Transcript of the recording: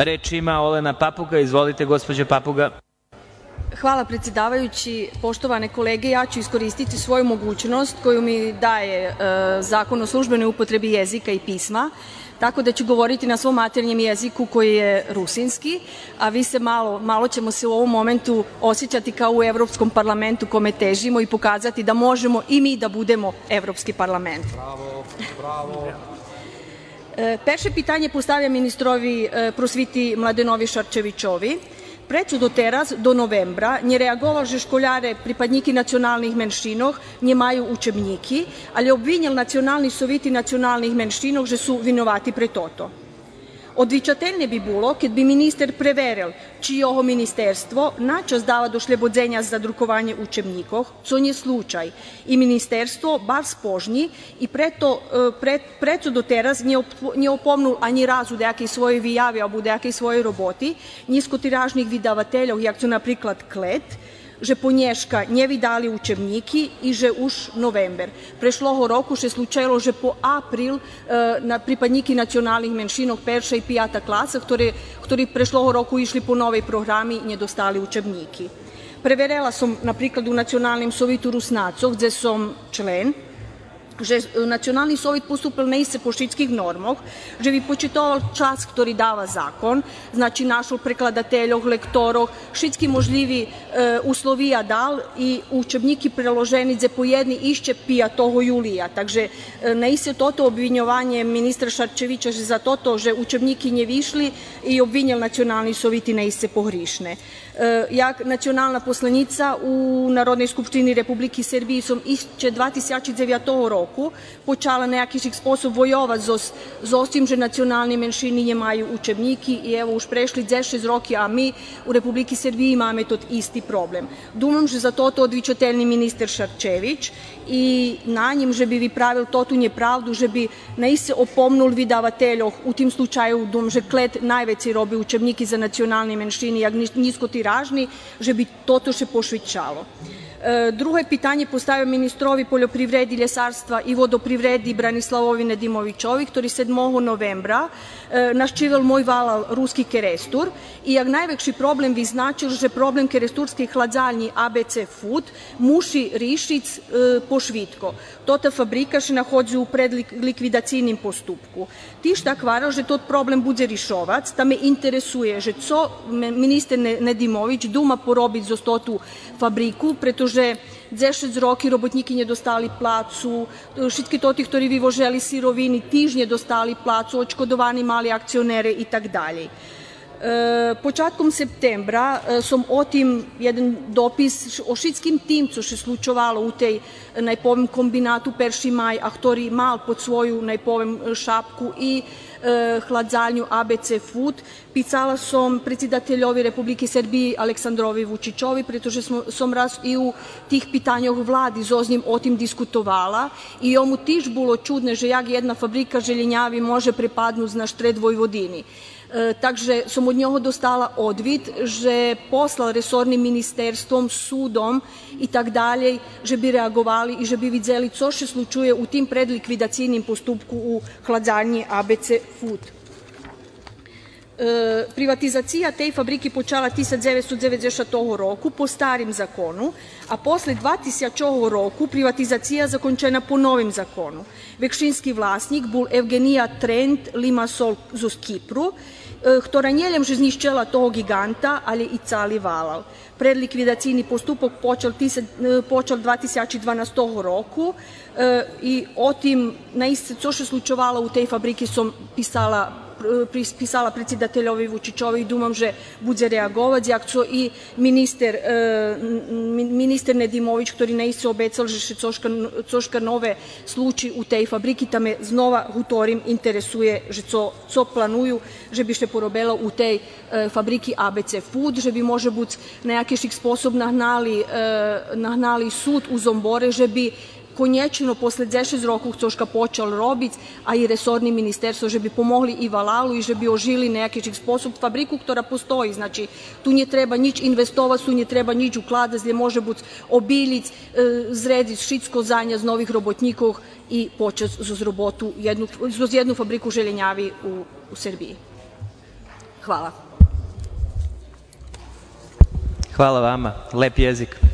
Reč ima Olena Papuga. Izvolite, gospođo Papuga. Hvala, predsedavajući. Poštovane kolege, ja ću iskoristiti svoju mogućnost koju mi daje Zakon o službenoj upotrebi jezika i pisma, tako da ću govoriti na svom maternjem jeziku koji je rusinski, a vi se malo ćemo se u ovom momentu osjećati kao u Evropskom parlamentu kome težimo i pokazati da možemo i mi da budemo Evropski parlament. Bravo. Перше питання поставя міністрові просвіти Младенові Шарчевичові. Прецу до тераз, до новембра, не реагував, що школяри, припадники національних меншинок, не мають учебники, але обвиняв Національний совет і національних меншинок, що су винуваті при тото. Odvičatelne bi bilo, kad bi minister preveril, či jeho ministerstvo načas dava do šlebodzenia za drukovanje učebnikov, co nie slučaj. I ministerstvo bar spožnji i preto do teraz nie opomnul ani razu nejakej svojej vyjavi alebo nejakej svojej roboti niskotiražnih vydavateljov, jak su napriklad KLED, že ponješka nje vidali učebniki i že už november. Prešloho roku še slučajilo, že po april pripadniki nacionalnih menšinov perša i pijata klasa, ktorí prešloho roku išli po novej programi, nje dostali učebniki. Preverela som napriklad u Nacionalnim sovitu Rusnacov, gde som člen, že Nacionalni sovjet postupil neiste po šitskih normah, že bi počitoval čas, ktorý dáva zakon, znači našol prekladateljov, lektorov, šitski možljivi uslovija dal i učebniki preloženi dze po jedni išće 5. julija. Takže neiste toto obvinjovanje ministra Šarčevića že za toto, že učebniki nje višli i obvinjal Nacionalni sovjet i neiste pohrišne. Jak nacionalna poslanica u Narodnej skupštini Republiki Srbiji som išće 2009 roku počala nejakih sposob vojovati z ostim, že nacionalni menšini nje maju učebniki i evo už prešli 10 roki, a mi u Republiki Srbiji imamo tot isti problem. Думам, že za toto odvičatelni minister Šarčević i na njim, že bi vi pravil totu nepravdu, že bi naiste opomnul vydavateljov, u tim slučaju dom, že KLED najveći robi učebniki za nacionalni menšini, jak niskotiražni, že bi toto še pošvićalo. Drugo pitanje postavio ministrovi poljoprivredi, ljesarstva i vodoprivredi Branislavovi Nedimovićovi, ktorý 7. novembra naščivil moj valal ruski kerestur i jak najveći problem vi značil, že problem keresturskih hladzalnji ABC Food muši rišic pošvitko. Tota fabrika še nahodzi u predlikvidacijnim postupku. Ti šta kvarao, že tot problem bude rišovac, ta me interesuje, že co minister Nedimović duma porobiti za stotu fabriku, pretože 10 roki robotniki nje dostali placu, šitki toti, ktorí vyvoželi sirovini, tiž nje dostali placu, očkodovani mali akcionere i tak dalje. Počatkom septembra som otim jedan dopis o šitskim tim, co še slučovalo u tej najpovem kombinatu 1. maj, a ktorý mal pod svoju najpovem šapku i hladzalnju ABC Food. Pisala som predsjedateljovi Republike Srbije Aleksandrovi Vučićovi, pretože som raz i u tih pitanjah vladi s njim o tim diskutovala i omu tiž bilo čudne, že jak jedna fabrika željenjavi može prepadnut na štred Vojvodini. Takže som od njoho dostala odvid, že poslal resornim ministerstvom, sudom i tak dalje, že bi reagovali i že bi vidzeli co še slučuje u tim predlikvidacijnim postupku u hladzalnji ABC Food. Privatizacija tej fabriki počala 1990 roku po starim zakonu, a posle 2000 roku privatizacija zakončena po novim zakonu. Vekšinski vlasnik bol Evgenija Trent Limassol z Kipru, ktorá nielen že zniščila toho giganta, ale i cali valal. Predlikvidacijni postupak počal 2012 roku i o tim naiste co še slučovalo u tej fabriki som pisala predsjedateljovi Vučićovi i dumam, že bude reagovati, jak co i minister Nedimović, ktorý naiste obecal, že še coška nove sluči u tej fabriki, ta me znova hutorim interesuje, že co planuju, že bi še porobelo u tej fabriki ABC Food, že bi može buc nejakešik sposob nahnali sud u Zombore, že bi konječno posle 10 rokov coška počal robiť a i resorni ministerstvo, že bi pomogli i valalu i že bi ožili nejakešik sposob fabriku, ktorá postoji. Znači, tu nje treba nič investovati, tu nje treba nič ukladati, gdje može buc obilic, zredić šitsko zanja z novih robotnikov i počet z robotu, z jednu fabriku željenjavi u Srbiji. Hvala. Hvala vama. Lep jezik.